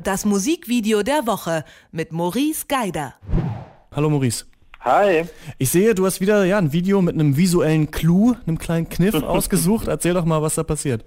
Das Musikvideo der Woche mit Maurice Geider. Hallo Maurice. Hi. Ich sehe, du hast wieder ein Video mit einem visuellen Clou, einem kleinen Kniff ausgesucht. Erzähl doch mal, was da passiert.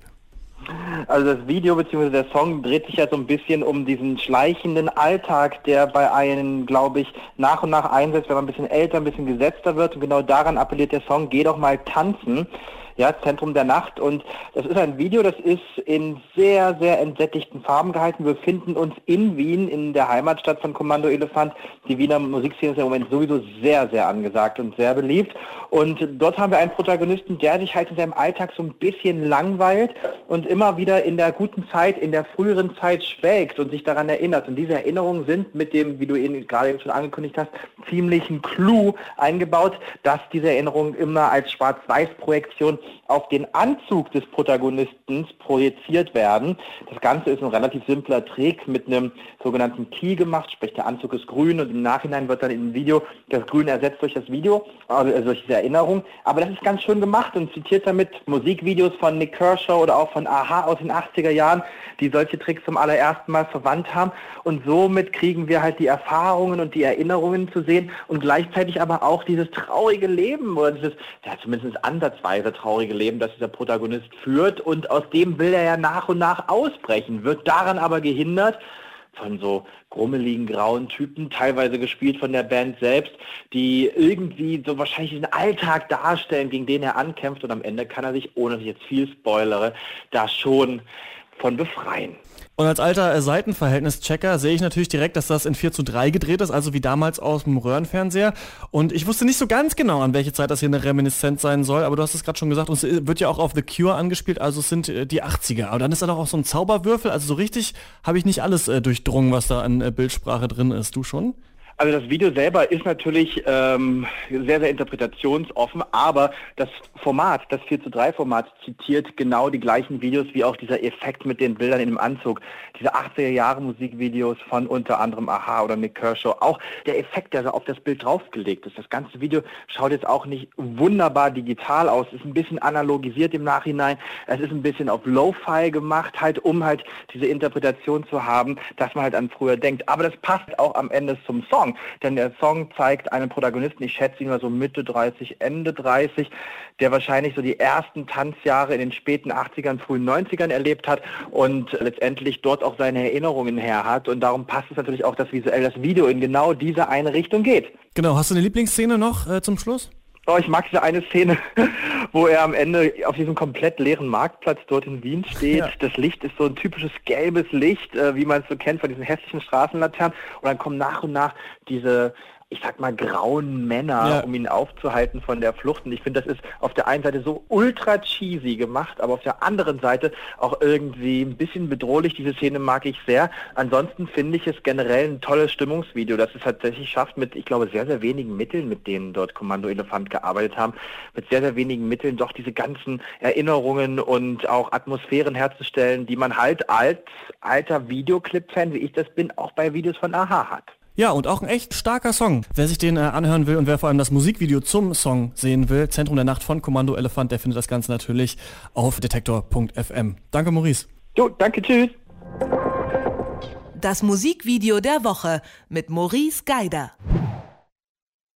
Also das Video bzw. der Song dreht sich ja so ein bisschen um diesen schleichenden Alltag, der bei einem, glaube ich, nach und nach einsetzt, wenn man ein bisschen älter, ein bisschen gesetzter wird. Und genau daran appelliert der Song, geh doch mal tanzen. Ja, Zentrum der Nacht. Und das ist ein Video, das ist in sehr, sehr entsättigten Farben gehalten. Wir befinden uns in Wien, in der Heimatstadt von Kommando Elefant. Die Wiener Musikszene ist im Moment sowieso sehr, sehr angesagt und sehr beliebt. Und dort haben wir einen Protagonisten, der sich halt in seinem Alltag so ein bisschen langweilt und immer wieder in der guten Zeit, in der früheren Zeit schwelgt und sich daran erinnert. Und diese Erinnerungen sind mit dem, wie du eben gerade schon angekündigt hast, ziemlichen Clou eingebaut, dass diese Erinnerungen immer als Schwarz-Weiß-Projektion auf den Anzug des Protagonisten projiziert werden. Das Ganze ist ein relativ simpler Trick mit einem sogenannten Key gemacht, sprich der Anzug ist grün und im Nachhinein wird dann im Video das Grün ersetzt durch das Video, also durch diese Erinnerung. Aber das ist ganz schön gemacht und zitiert damit Musikvideos von Nik Kershaw oder auch von a-ha aus den 80er Jahren, die solche Tricks zum allerersten Mal verwandt haben. Und somit kriegen wir halt die Erfahrungen und die Erinnerungen zu sehen und gleichzeitig aber auch dieses traurige Leben oder dieses, ja zumindest ansatzweise traurige Leben, das dieser Protagonist führt, und aus dem will er ja nach und nach ausbrechen, wird daran aber gehindert von so grummeligen, grauen Typen, teilweise gespielt von der Band selbst, die irgendwie so wahrscheinlich den Alltag darstellen, gegen den er ankämpft, und am Ende kann er sich, ohne dass ich jetzt viel spoilere, da schon von befreien. Und als alter Seitenverhältnischecker sehe ich natürlich direkt, dass das in 4:3 gedreht ist, also wie damals aus dem Röhrenfernseher. Und ich wusste nicht so ganz genau, an welche Zeit das hier eine Reminiszenz sein soll, aber du hast es gerade schon gesagt, und es wird ja auch auf The Cure angespielt, also es sind die 80er. Aber dann ist da doch auch so ein Zauberwürfel, also so richtig habe ich nicht alles durchdrungen, was da an Bildsprache drin ist. Du schon? Also das Video selber ist natürlich sehr, sehr interpretationsoffen, aber das Format, das 4:3-Format, zitiert genau die gleichen Videos wie auch dieser Effekt mit den Bildern in dem Anzug. Diese 80er-Jahre-Musikvideos von unter anderem a-ha oder Nik Kershaw. Auch der Effekt, der so auf das Bild draufgelegt ist. Das ganze Video schaut jetzt auch nicht wunderbar digital aus. Es ist ein bisschen analogisiert im Nachhinein. Es ist ein bisschen auf Lo-Fi gemacht, halt um halt diese Interpretation zu haben, dass man halt an früher denkt. Aber das passt auch am Ende zum Song. Denn der Song zeigt einen Protagonisten, ich schätze ihn mal so Mitte 30, Ende 30, der wahrscheinlich so die ersten Tanzjahre in den späten 80ern, frühen 90ern erlebt hat und letztendlich dort auch seine Erinnerungen her hat. Und darum passt es natürlich auch, dass visuell das Video in genau diese eine Richtung geht. Genau, hast du eine Lieblingsszene noch zum Schluss? Oh, ich mag diese eine Szene, wo er am Ende auf diesem komplett leeren Marktplatz dort in Wien steht. Ja. Das Licht ist so ein typisches gelbes Licht, wie man es so kennt von diesen hässlichen Straßenlaternen. Und dann kommen nach und nach diese, ich sag mal, grauen Männer, um ihn aufzuhalten von der Flucht. Und ich finde, das ist auf der einen Seite so ultra cheesy gemacht, aber auf der anderen Seite auch irgendwie ein bisschen bedrohlich. Diese Szene mag ich sehr. Ansonsten finde ich es generell ein tolles Stimmungsvideo, das es tatsächlich schafft, mit, ich glaube, sehr, sehr wenigen Mitteln, mit denen dort Kommando Elefant gearbeitet haben, mit sehr, sehr wenigen Mitteln doch diese ganzen Erinnerungen und auch Atmosphären herzustellen, die man halt als alter Videoclip-Fan, wie ich das bin, auch bei Videos von a-ha hat. Ja, und auch ein echt starker Song. Wer sich den anhören will und wer vor allem das Musikvideo zum Song sehen will, Zentrum der Nacht von Kommando Elefant, der findet das Ganze natürlich auf detektor.fm. Danke, Maurice. Jo, danke, tschüss. Das Musikvideo der Woche mit Maurice Geider.